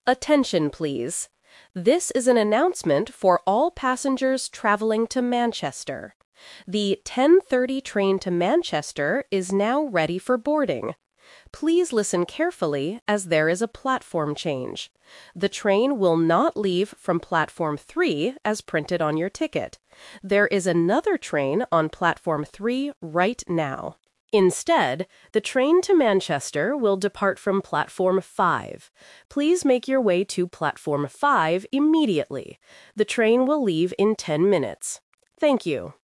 Attention, please. This is an announcement for all passengers traveling to Manchester. The 10:30 train to Manchester is now ready for boarding. Please listen carefully as there is a platform change. The train will not leave from Platform 3 as printed on your ticket. There is another train on Platform 3 right now. Instead, the train to Manchester will depart from Platform 5. Please make your way to Platform 5 immediately. The train will leave in 10 minutes. Thank you.